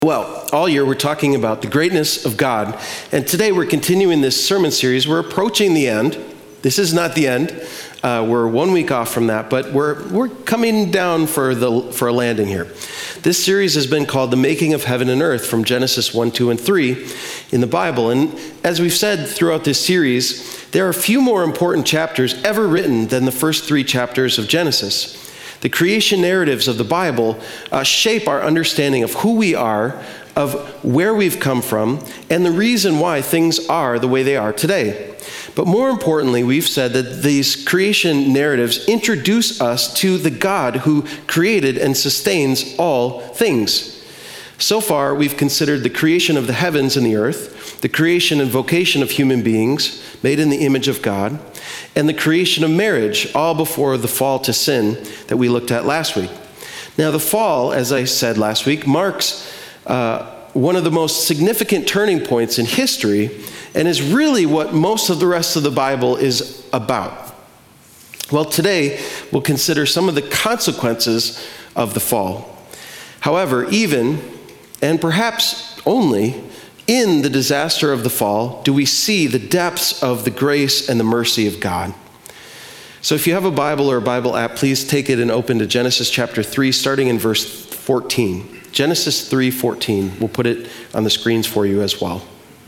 Well, all year we're talking about the greatness of God, and today we're continuing this sermon series. We're approaching the end. This is not the end. We're 1 week off from that, but we're coming down for a landing here. This series has been called The Making of Heaven and Earth, from Genesis 1, 2, and 3 in the Bible. And as we've said throughout this series, there are few more important chapters ever written than the first 3 chapters of Genesis. The creation narratives of the Bible shape our understanding of who we are, of where we've come from, and the reason why things are the way they are today. But more importantly, we've said that these creation narratives introduce us to the God who created and sustains all things. So far, we've considered the creation of the heavens and the earth, the creation and vocation of human beings made in the image of God, and the creation of marriage, all before the fall to sin that we looked at last week. Now, the fall, as I said last week, marks one of the most significant turning points in history and is really what most of the rest of the Bible is about. Well, today we'll consider some of the consequences of the fall. However, even, and perhaps only, in the disaster of the fall do we see the depths of the grace and the mercy of God. So if you have a Bible or a Bible app, please take it and open to Genesis chapter 3, starting in verse 14. Genesis 3:14. We'll put it on the screens for you as well.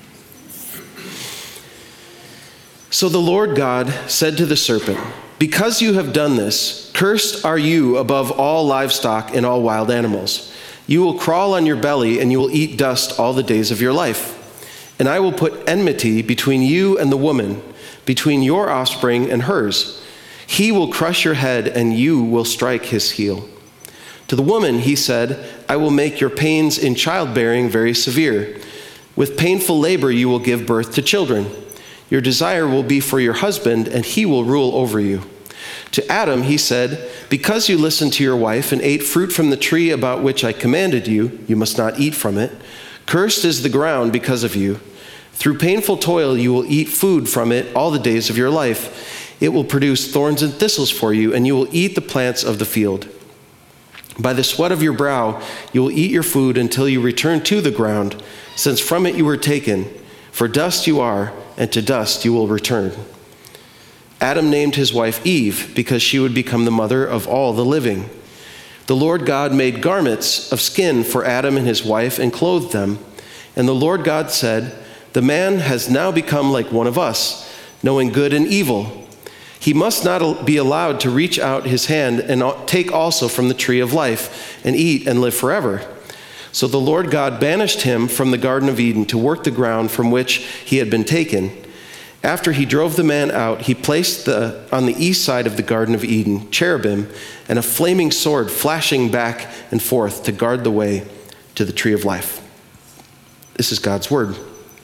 So the Lord God said to the serpent, "Because you have done this, cursed are you above all livestock and all wild animals. You will crawl on your belly and you will eat dust all the days of your life. And I will put enmity between you and the woman, between your offspring and hers. He will crush your head and you will strike his heel." To the woman he said, "I will make your pains in childbearing very severe. With painful labor you will give birth to children. Your desire will be for your husband and he will rule over you." To Adam he said, "Because you listened to your wife and ate fruit from the tree about which I commanded you, you must not eat from it. Cursed is the ground because of you. Through painful toil you will eat food from it all the days of your life. It will produce thorns and thistles for you, and you will eat the plants of the field. By the sweat of your brow you will eat your food until you return to the ground, since from it you were taken. For dust you are, and to dust you will return." Adam named his wife Eve because she would become the mother of all the living. The Lord God made garments of skin for Adam and his wife and clothed them. And the Lord God said, "The man has now become like one of us, knowing good and evil. He must not be allowed to reach out his hand and take also from the tree of life and eat and live forever." So the Lord God banished him from the Garden of Eden to work the ground from which he had been taken. After he drove the man out, he placed on the east side of the Garden of Eden cherubim and a flaming sword flashing back and forth to guard the way to the tree of life. This is God's word.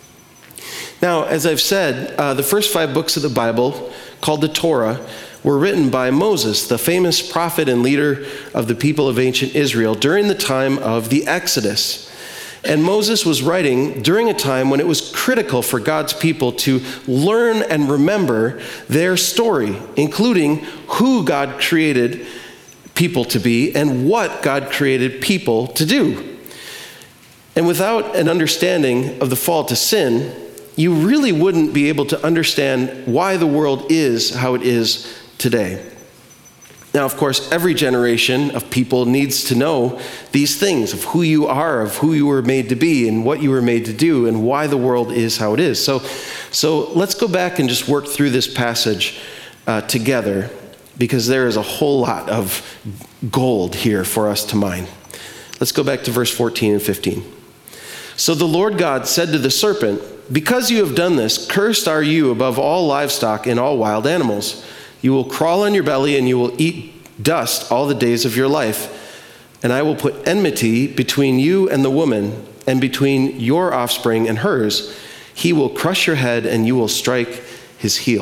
Now, as I've said, the first 5 books of the Bible, called the Torah, were written by Moses, the famous prophet and leader of the people of ancient Israel, during the time of the Exodus. And Moses was writing during a time when it was critical for God's people to learn and remember their story, including who God created people to be and what God created people to do. And without an understanding of the fall to sin, you really wouldn't be able to understand why the world is how it is today. Now, of course, every generation of people needs to know these things of who you are, of who you were made to be, and what you were made to do, and why the world is how it is. So let's go back and just work through this passage together, because there is a whole lot of gold here for us to mine. Let's go back to verse 14 and 15. So the Lord God said to the serpent, "Because you have done this, cursed are you above all livestock and all wild animals. You will crawl on your belly and you will eat dust all the days of your life. And I will put enmity between you and the woman, and between your offspring and hers. He will crush your head and you will strike his heel."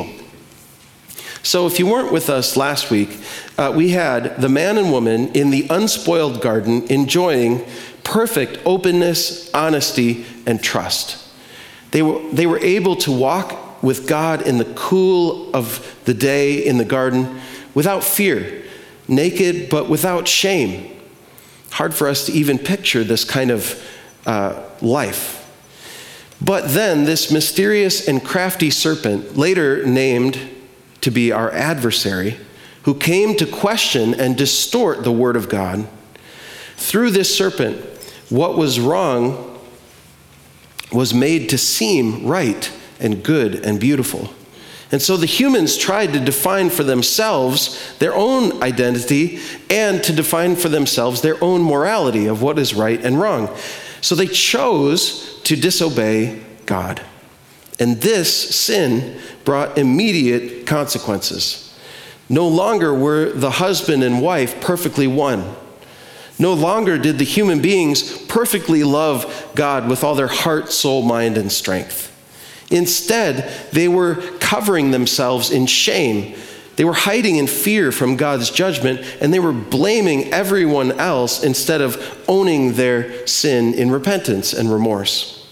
So if you weren't with us last week, we had the man and woman in the unspoiled garden enjoying perfect openness, honesty, and trust. They were able to walk with God in the cool of the day in the garden without fear, naked but without shame. Hard for us to even picture this kind of life. But then this mysterious and crafty serpent, later named to be our adversary, who came to question and distort the word of God, through this serpent, what was wrong was made to seem right and good and beautiful. And so the humans tried to define for themselves their own identity and to define for themselves their own morality of what is right and wrong. So they chose to disobey God. And this sin brought immediate consequences. No longer were the husband and wife perfectly one. No longer did the human beings perfectly love God with all their heart, soul, mind, and strength. Instead, they were covering themselves in shame. They were hiding in fear from God's judgment, and they were blaming everyone else instead of owning their sin in repentance and remorse.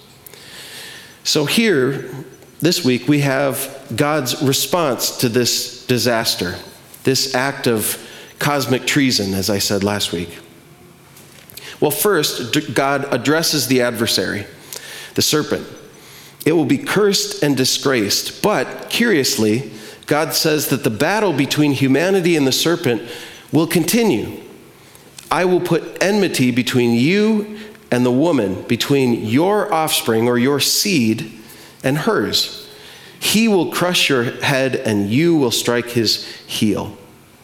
So here, this week, we have God's response to this disaster, this act of cosmic treason, as I said last week. Well, first, God addresses the adversary, the serpent. It will be cursed and disgraced. But, curiously, God says that the battle between humanity and the serpent will continue. I will put enmity between you and the woman, between your offspring or your seed and hers. He will crush your head and you will strike his heel.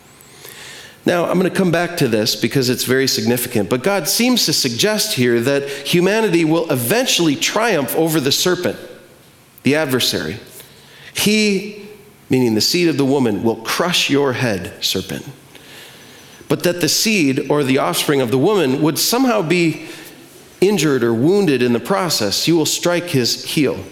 Now, I'm going to come back to this because it's very significant, but God seems to suggest here that humanity will eventually triumph over the serpent, the adversary. He, meaning the seed of the woman, will crush your head, serpent. But that the seed or the offspring of the woman would somehow be injured or wounded in the process. You will strike his heel.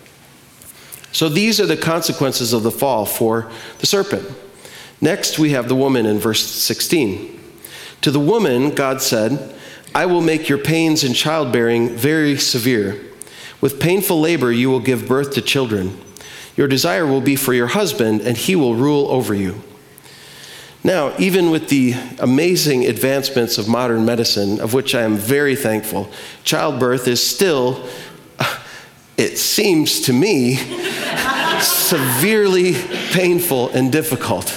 So these are the consequences of the fall for the serpent. Next, we have the woman in verse 16. To the woman, God said, I will make your pains in childbearing very severe. With painful labor, you will give birth to children. Your desire will be for your husband, and he will rule over you. Now, even with the amazing advancements of modern medicine, of which I am very thankful, childbirth is still, it seems to me, severely painful and difficult.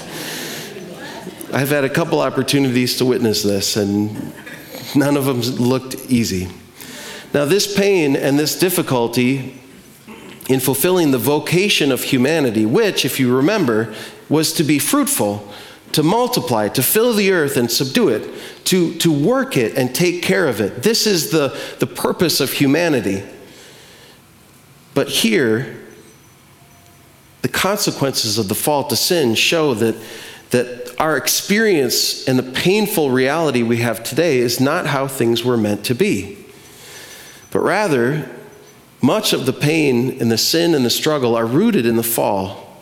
I've had a couple opportunities to witness this, and none of them looked easy. Now, this pain and this difficulty in fulfilling the vocation of humanity, which, if you remember, was to be fruitful, to multiply, to fill the earth and subdue it, to work it and take care of it. This is the purpose of humanity. But here, the consequences of the fall to sin show that our experience and the painful reality we have today is not how things were meant to be. But rather, much of the pain and the sin and the struggle are rooted in the fall.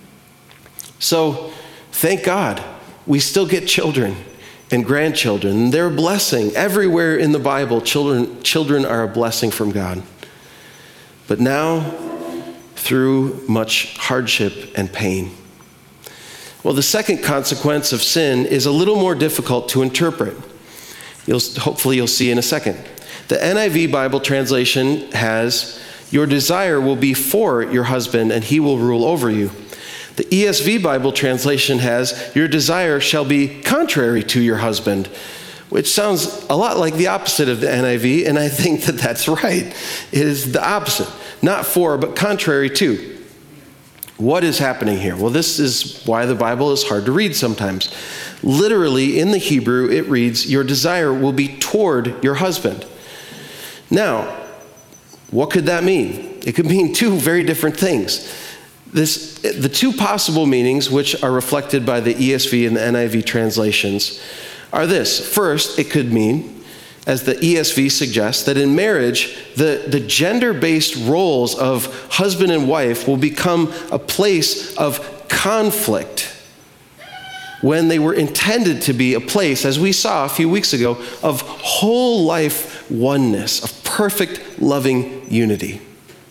So, thank God, we still get children and grandchildren. They're a blessing. Everywhere in the Bible, children are a blessing from God. But now, through much hardship and pain. Well, the second consequence of sin is a little more difficult to interpret. Hopefully you'll see in a second. The NIV Bible translation has, your desire will be for your husband and he will rule over you. The ESV Bible translation has, your desire shall be contrary to your husband, which sounds a lot like the opposite of the NIV, and I think that that's right. It is the opposite. Not for, but contrary to. What is happening here? Well, this is why the Bible is hard to read sometimes. Literally, in the Hebrew, it reads, your desire will be toward your husband. Now, what could that mean? It could mean two very different things. The two possible meanings, which are reflected by the ESV and the NIV translations, are this. First, it could mean, as the ESV suggests, that in marriage, the gender-based roles of husband and wife will become a place of conflict when they were intended to be a place, as we saw a few weeks ago, of whole life oneness, of perfect loving unity.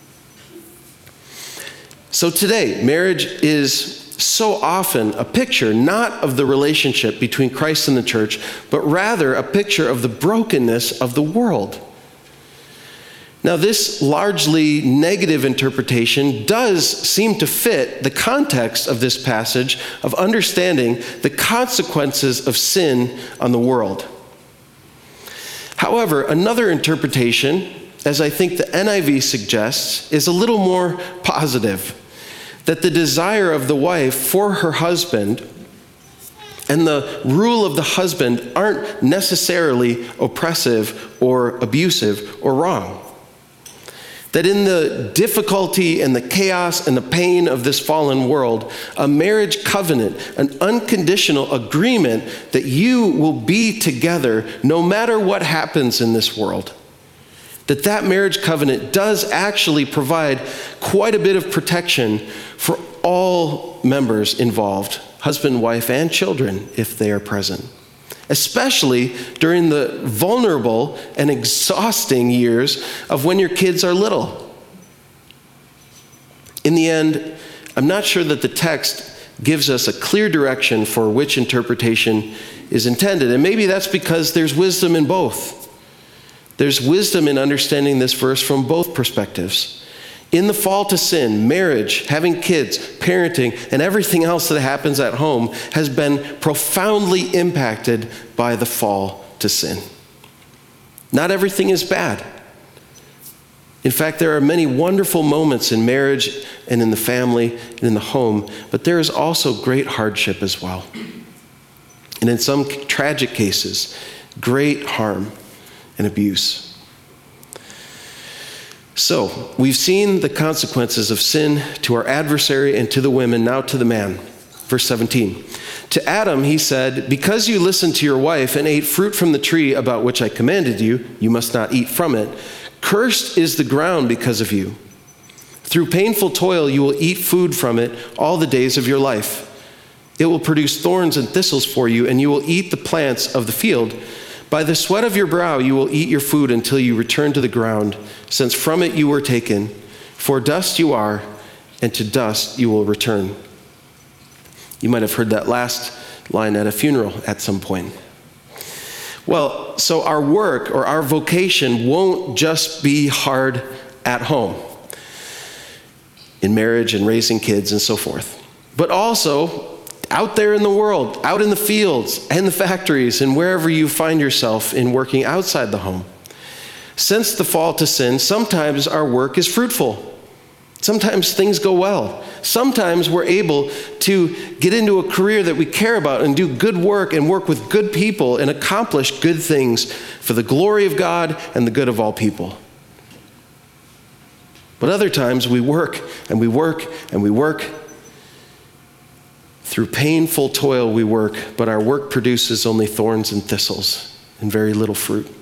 So today, marriage is so often a picture not of the relationship between Christ and the church, but rather a picture of the brokenness of the world. Now, this largely negative interpretation does seem to fit the context of this passage of understanding the consequences of sin on the world. However, another interpretation, as I think the NIV suggests, is a little more positive, that the desire of the wife for her husband and the rule of the husband aren't necessarily oppressive or abusive or wrong. That in the difficulty and the chaos and the pain of this fallen world, a marriage covenant, an unconditional agreement that you will be together no matter what happens in this world, that marriage covenant does actually provide quite a bit of protection for all members involved, husband, wife, and children, if they are present. Especially during the vulnerable and exhausting years of when your kids are little. In the end, I'm not sure that the text gives us a clear direction for which interpretation is intended. And maybe that's because there's wisdom in both. There's wisdom in understanding this verse from both perspectives. In the fall to sin, marriage, having kids, parenting, and everything else that happens at home has been profoundly impacted by the fall to sin. Not everything is bad. In fact, there are many wonderful moments in marriage and in the family and in the home, but there is also great hardship as well. And in some tragic cases, great harm and abuse. So, we've seen the consequences of sin to our adversary and to the women, now to the man. Verse 17. To Adam he said, because you listened to your wife and ate fruit from the tree about which I commanded you, you must not eat from it. Cursed is the ground because of you. Through painful toil you will eat food from it all the days of your life. It will produce thorns and thistles for you, and you will eat the plants of the field. By the sweat of your brow you will eat your food until you return to the ground, since from it you were taken. For dust you are, and to dust you will return. You might have heard that last line at a funeral at some point. Well, so our work or our vocation won't just be hard at home, in marriage and raising kids and so forth, but also out there in the world, out in the fields and the factories and wherever you find yourself in working outside the home. Since the fall to sin, sometimes our work is fruitful. Sometimes things go well. Sometimes we're able to get into a career that we care about and do good work and work with good people and accomplish good things for the glory of God and the good of all people. But other times we work and we work and we work. Through painful toil we work, but our work produces only thorns and thistles and very little fruit.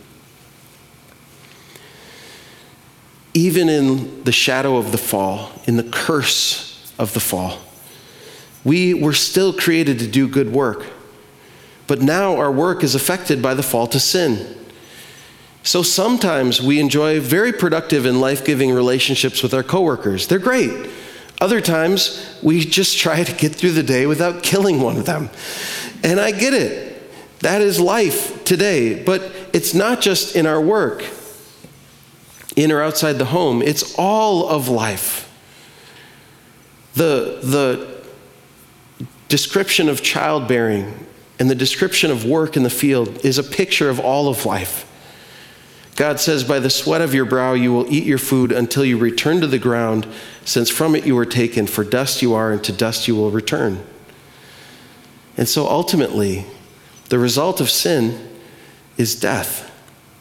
Even in the shadow of the fall, in the curse of the fall, we were still created to do good work. But now our work is affected by the fall to sin. So sometimes we enjoy very productive and life-giving relationships with our coworkers. They're great. Other times, we just try to get through the day without killing one of them. And I get it. That is life today. But it's not just in our work, in or outside the home. It's all of life. The description of childbearing and the description of work in the field is a picture of all of life. God says, by the sweat of your brow you will eat your food until you return to the ground, since from it you were taken, for dust you are, and to dust you will return. And so ultimately, the result of sin is death.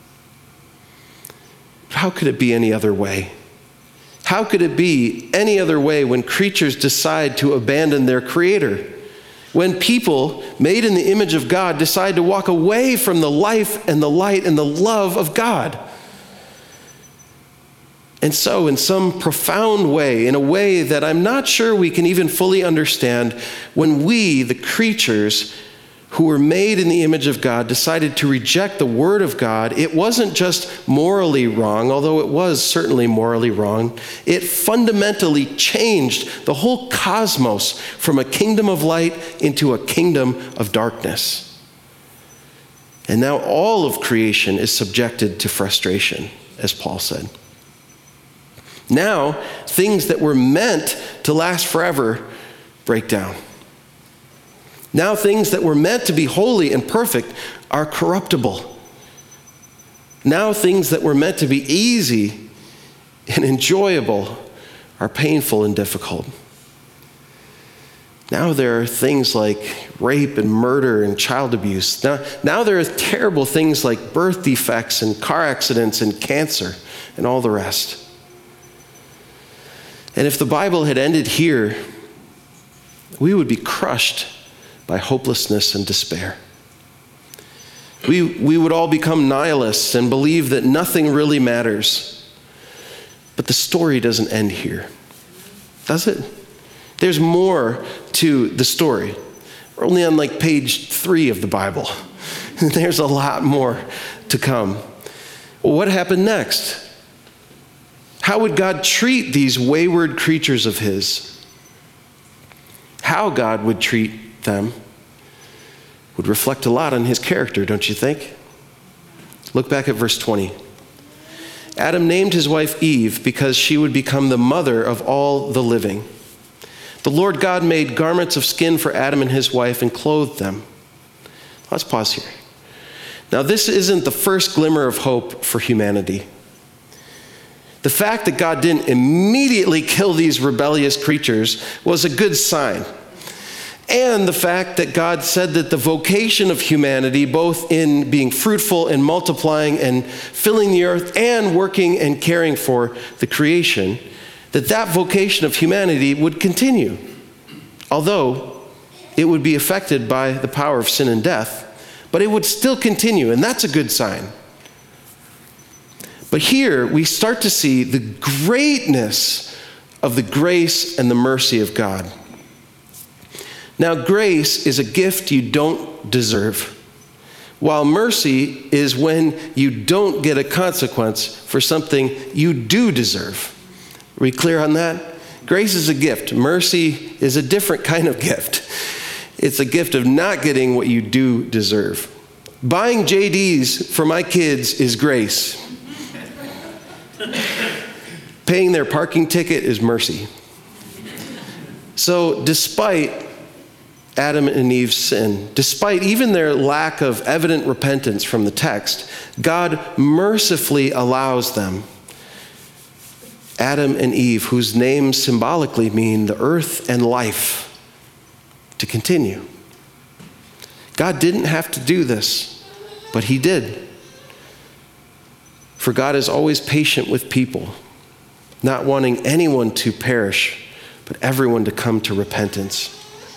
How could it be any other way? How could it be any other way when creatures decide to abandon their Creator? When people made in the image of God decide to walk away from the life and the light and the love of God. And so in some profound way, in a way that I'm not sure we can even fully understand, when we, the creatures who were made in the image of God, decided to reject the Word of God, it wasn't just morally wrong, although it was certainly morally wrong. It fundamentally changed the whole cosmos from a kingdom of light into a kingdom of darkness. And now all of creation is subjected to frustration, as Paul said. Now, things that were meant to last forever break down. Now, things that were meant to be holy and perfect are corruptible. Now, things that were meant to be easy and enjoyable are painful and difficult. Now there are things like rape and murder and child abuse. Now there are terrible things like birth defects and car accidents and cancer and all the rest. And if the Bible had ended here, we would be crushed by hopelessness and despair. We would all become nihilists and believe that nothing really matters. But the story doesn't end here, does it? There's more to the story. We're only on like page 3 of the Bible. There's a lot more to come. Well, what happened next? How would God treat these wayward creatures of his? How God would treat them would reflect a lot on his character, don't you think? Look back at verse 20. Adam named his wife Eve because she would become the mother of all the living. The Lord God made garments of skin for Adam and his wife and clothed them. Let's pause here. Now, this isn't the first glimmer of hope for humanity. The fact that God didn't immediately kill these rebellious creatures was a good sign. And the fact that God said that the vocation of humanity, both in being fruitful and multiplying and filling the earth and working and caring for the creation, that vocation of humanity would continue, although it would be affected by the power of sin and death, but it would still continue, and that's a good sign. But here we start to see the greatness of the grace and the mercy of God. Now, grace is a gift you don't deserve, while mercy is when you don't get a consequence for something you do deserve. Are we clear on that? Grace is a gift. Mercy is a different kind of gift. It's a gift of not getting what you do deserve. Buying JDs for my kids is grace. Paying their parking ticket is mercy. So despite Adam and Eve's sin, despite even their lack of evident repentance from the text, God mercifully allows them, Adam and Eve, whose names symbolically mean the earth and life, to continue. God didn't have to do this, but he did. For God is always patient with people, not wanting anyone to perish, but everyone to come to repentance.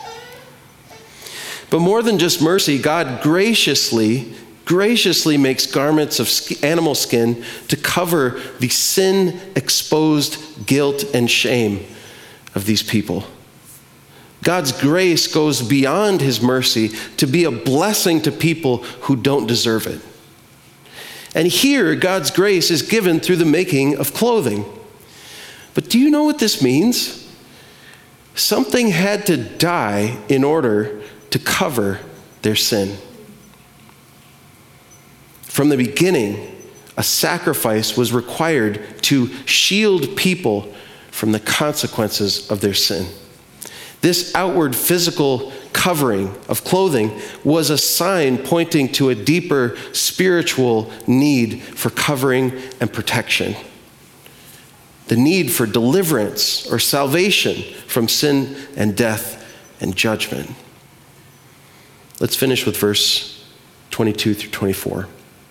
But more than just mercy, God graciously makes garments of animal skin to cover the sin-exposed guilt and shame of these people. God's grace goes beyond his mercy to be a blessing to people who don't deserve it. And here, God's grace is given through the making of clothing. But do you know what this means? Something had to die in order to cover their sin. From the beginning, a sacrifice was required to shield people from the consequences of their sin. This outward physical covering of clothing was a sign pointing to a deeper spiritual need for covering and protection. The need for deliverance or salvation from sin and death and judgment. Let's finish with verse 22 through 24.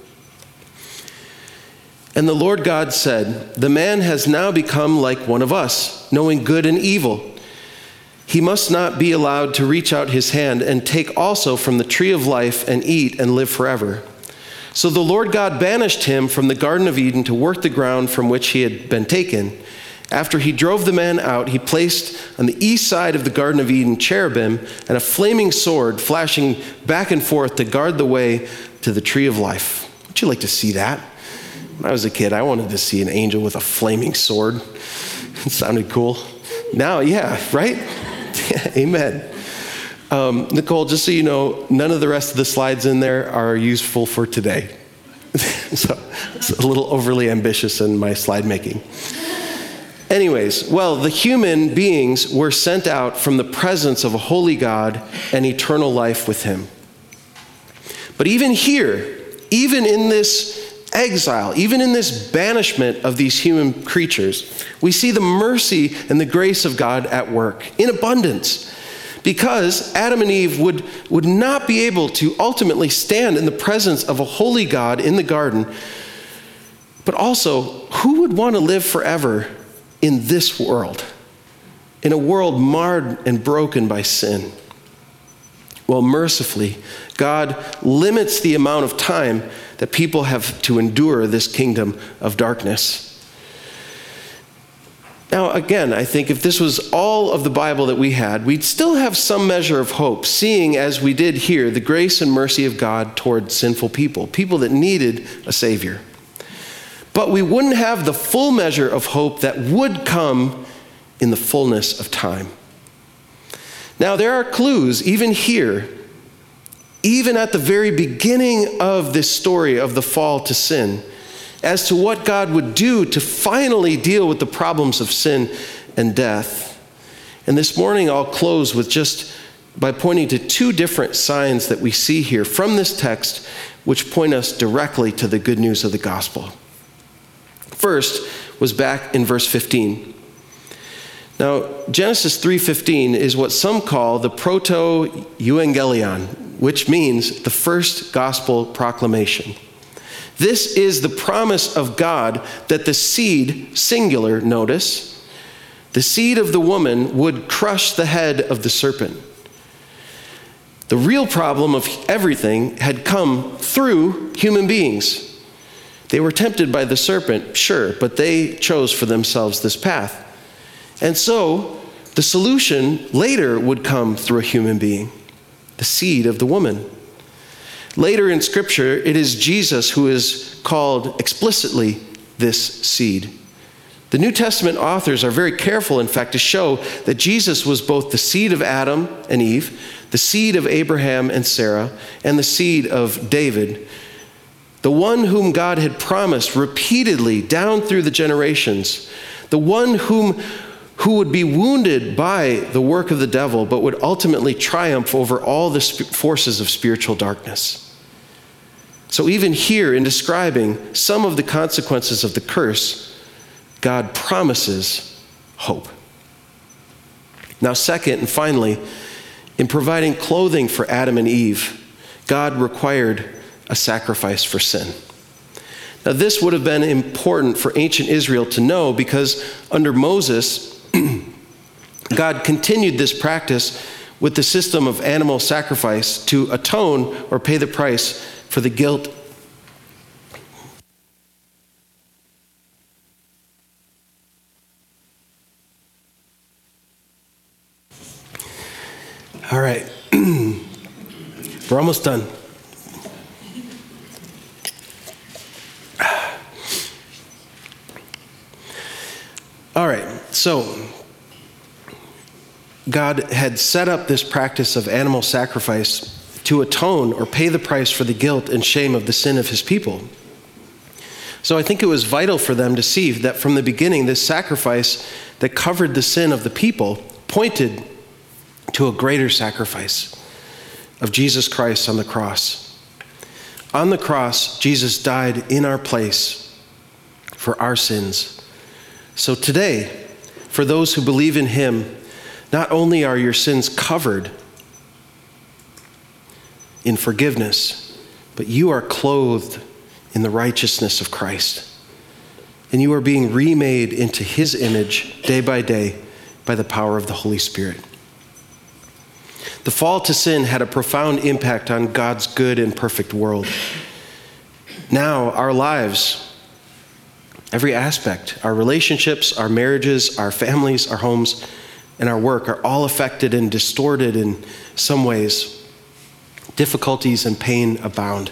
And the Lord God said, "The man has now become like one of us, knowing good and evil. He must not be allowed to reach out his hand and take also from the tree of life and eat and live forever." So the Lord God banished him from the Garden of Eden to work the ground from which he had been taken. After he drove the man out, he placed on the east side of the Garden of Eden cherubim and a flaming sword flashing back and forth to guard the way to the tree of life. Would you like to see that? When I was a kid, I wanted to see an angel with a flaming sword. It sounded cool. Now, yeah, right? Amen. Nicole, just so you know, none of the rest of the slides in there are useful for today. So it's a little overly ambitious in my slide making. Anyways, well, the human beings were sent out from the presence of a holy God and eternal life with him. But even here, even in this exile, even in this banishment of these human creatures, we see the mercy and the grace of God at work in abundance. Because Adam and Eve would not be able to ultimately stand in the presence of a holy God in the garden. But also, who would want to live forever in this world, in a world marred and broken by sin? Well, mercifully, God limits the amount of time that people have to endure this kingdom of darkness. Now, again, I think if this was all of the Bible that we had, we'd still have some measure of hope, seeing, as we did here, the grace and mercy of God toward sinful people that needed a Savior. But we wouldn't have the full measure of hope that would come in the fullness of time. Now, there are clues, even here, even at the very beginning of this story of the fall to sin, as to what God would do to finally deal with the problems of sin and death. And this morning I'll close with just by pointing to two different signs that we see here from this text, which point us directly to the good news of the gospel. First was back in verse 15. Now, Genesis 3:15 is what some call the proto-evangelion, which means the first gospel proclamation. This is the promise of God that the seed, singular, notice, the seed of the woman would crush the head of the serpent. The real problem of everything had come through human beings. They were tempted by the serpent, sure, but they chose for themselves this path. And so the solution later would come through a human being, the seed of the woman. Later in Scripture, it is Jesus who is called explicitly this seed. The New Testament authors are very careful, in fact, to show that Jesus was both the seed of Adam and Eve, the seed of Abraham and Sarah, and the seed of David, the one whom God had promised repeatedly down through the generations, the one who would be wounded by the work of the devil, but would ultimately triumph over all the forces of spiritual darkness. So even here, in describing some of the consequences of the curse, God promises hope. Now, second and finally, in providing clothing for Adam and Eve, God required a sacrifice for sin. Now, this would have been important for ancient Israel to know, because under Moses, God continued this practice with the system of animal sacrifice to atone or pay the price for the guilt. All right, we're almost done. All right, so God had set up this practice of animal sacrifice to atone or pay the price for the guilt and shame of the sin of his people. So I think it was vital for them to see that from the beginning, this sacrifice that covered the sin of the people pointed to a greater sacrifice of Jesus Christ on the cross. On the cross, Jesus died in our place for our sins. So today, for those who believe in him, not only are your sins covered in forgiveness, but you are clothed in the righteousness of Christ. And you are being remade into his image day by day by the power of the Holy Spirit. The fall to sin had a profound impact on God's good and perfect world. Now, our lives, every aspect, our relationships, our marriages, our families, our homes, and our work are all affected and distorted in some ways. Difficulties and pain abound.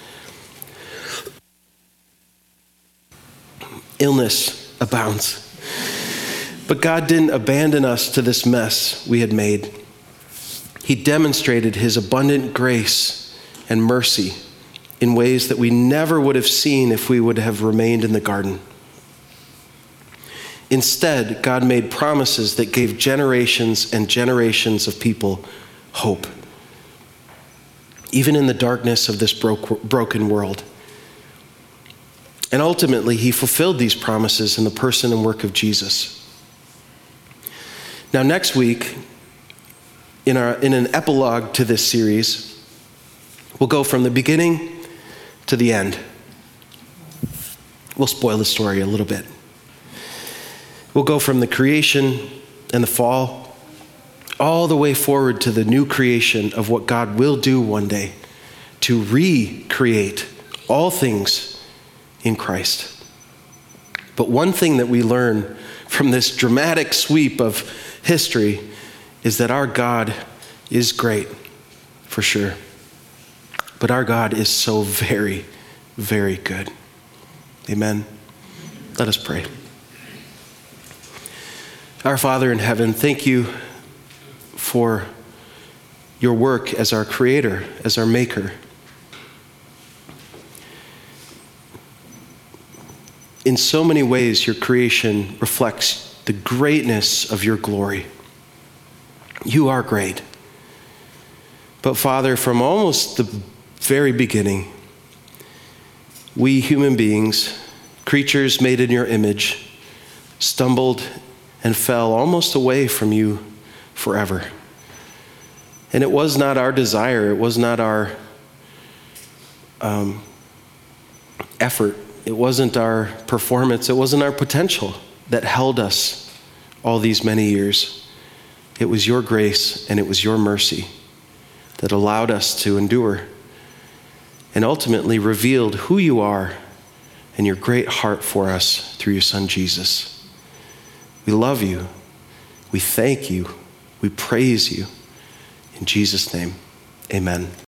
Illness abounds. But God didn't abandon us to this mess we had made. He demonstrated his abundant grace and mercy in ways that we never would have seen if we would have remained in the garden. Instead, God made promises that gave generations and generations of people hope, even in the darkness of this broken world. And ultimately, he fulfilled these promises in the person and work of Jesus. Now, next week, in an epilogue to this series, we'll go from the beginning to the end. We'll spoil the story a little bit. We'll go from the creation and the fall all the way forward to the new creation of what God will do one day to recreate all things in Christ. But one thing that we learn from this dramatic sweep of history is that our God is great, for sure. But our God is so very, very good. Amen. Let us pray. Our Father in heaven, thank you for your work as our creator, as our maker. In so many ways, your creation reflects the greatness of your glory. You are great. But Father, from almost the very beginning, we human beings, creatures made in your image, stumbled and fell almost away from you forever. And it was not our desire, it was not our effort, it wasn't our performance, it wasn't our potential that held us all these many years. It was your grace and it was your mercy that allowed us to endure and ultimately revealed who you are and your great heart for us through your Son, Jesus. We love you. We thank you. We praise you. In Jesus' name, amen.